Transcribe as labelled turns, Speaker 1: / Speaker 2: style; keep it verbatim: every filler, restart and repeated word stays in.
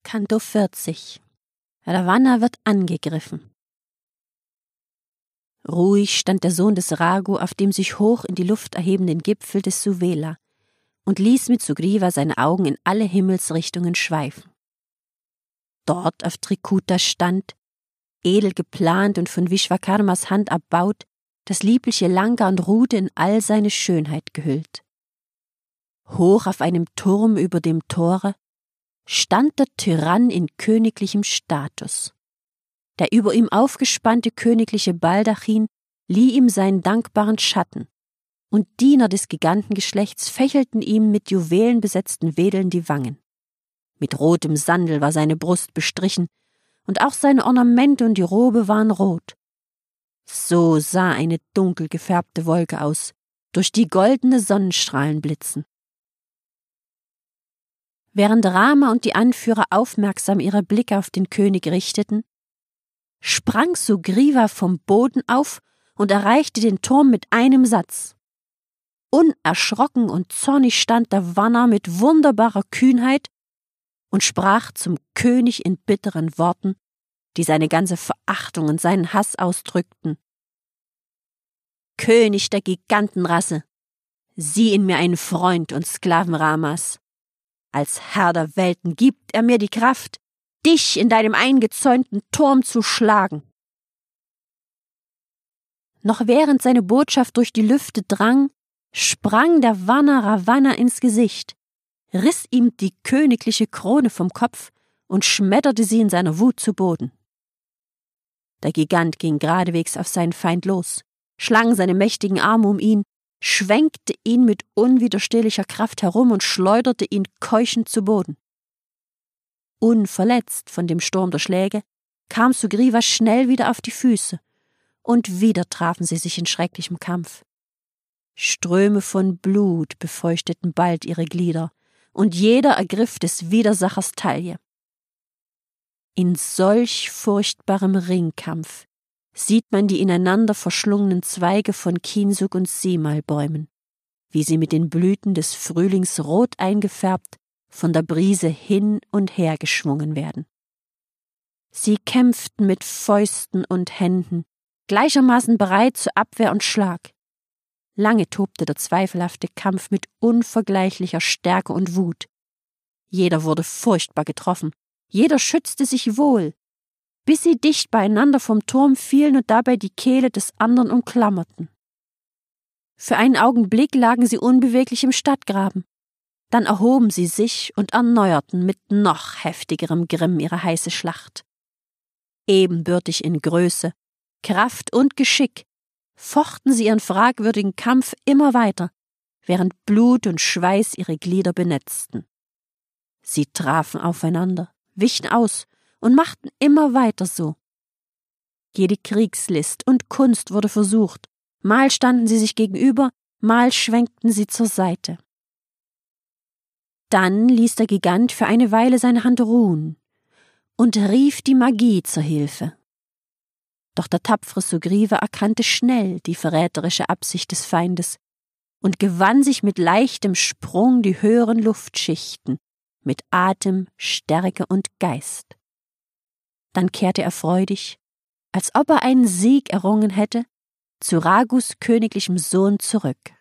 Speaker 1: Kanto vierzig. Ravanna wird angegriffen. Ruhig stand der Sohn des Raghu auf dem sich hoch in die Luft erhebenden Gipfel des Suvela und ließ mit Sugriva seine Augen in alle Himmelsrichtungen schweifen. Dort auf Trikuta stand, edel geplant und von Vishvakarmas Hand erbaut, das liebliche Lanka und ruhte in all seine Schönheit gehüllt. Hoch auf einem Turm über dem Tore stand der Tyrann in königlichem Status. Der über ihm aufgespannte königliche Baldachin lieh ihm seinen dankbaren Schatten, und Diener des Gigantengeschlechts fächelten ihm mit juwelenbesetzten Wedeln die Wangen. Mit rotem Sandel war seine Brust bestrichen, und auch seine Ornamente und die Robe waren rot. So sah eine dunkel gefärbte Wolke aus, durch die goldene Sonnenstrahlen blitzen. Während Rama und die Anführer aufmerksam ihre Blicke auf den König richteten, sprang Sugriva vom Boden auf und erreichte den Turm mit einem Satz. Unerschrocken und zornig stand der Vanna mit wunderbarer Kühnheit und sprach zum König in bitteren Worten, die seine ganze Verachtung und seinen Hass ausdrückten. König der Gigantenrasse, sieh in mir einen Freund und Sklaven Ramas. Als Herr der Welten gibt er mir die Kraft, dich in deinem eingezäunten Turm zu schlagen. Noch während seine Botschaft durch die Lüfte drang, sprang der Vanna Ravanna ins Gesicht, riss ihm die königliche Krone vom Kopf und schmetterte sie in seiner Wut zu Boden. Der Gigant ging geradewegs auf seinen Feind los, schlang seine mächtigen Arme um ihn, schwenkte ihn mit unwiderstehlicher Kraft herum und schleuderte ihn keuchend zu Boden. Unverletzt von dem Sturm der Schläge kam Sugriva schnell wieder auf die Füße, und wieder trafen sie sich in schrecklichem Kampf. Ströme von Blut befeuchteten bald ihre Glieder, und jeder ergriff des Widersachers Taille. In solch furchtbarem Ringkampf sieht man die ineinander verschlungenen Zweige von Kinsuk und Simalbäumen, wie sie mit den Blüten des Frühlings rot eingefärbt von der Brise hin und her geschwungen werden. Sie kämpften mit Fäusten und Händen, gleichermaßen bereit zur Abwehr und Schlag. Lange tobte der zweifelhafte Kampf mit unvergleichlicher Stärke und Wut. Jeder wurde furchtbar getroffen, jeder schützte sich wohl, bis sie dicht beieinander vom Turm fielen und dabei die Kehle des anderen umklammerten. Für einen Augenblick lagen sie unbeweglich im Stadtgraben, dann erhoben sie sich und erneuerten mit noch heftigerem Grimm ihre heiße Schlacht. Ebenbürtig in Größe, Kraft und Geschick fochten sie ihren fragwürdigen Kampf immer weiter, während Blut und Schweiß ihre Glieder benetzten. Sie trafen aufeinander, wichen aus und machten immer weiter so. Jede Kriegslist und Kunst wurde versucht, mal standen sie sich gegenüber, mal schwenkten sie zur Seite. Dann ließ der Gigant für eine Weile seine Hand ruhen und rief die Magie zur Hilfe. Doch der tapfere Sugriva erkannte schnell die verräterische Absicht des Feindes und gewann sich mit leichtem Sprung die höheren Luftschichten, mit Atem, Stärke und Geist. Dann kehrte er freudig, als ob er einen Sieg errungen hätte, zu Raghus königlichem Sohn zurück.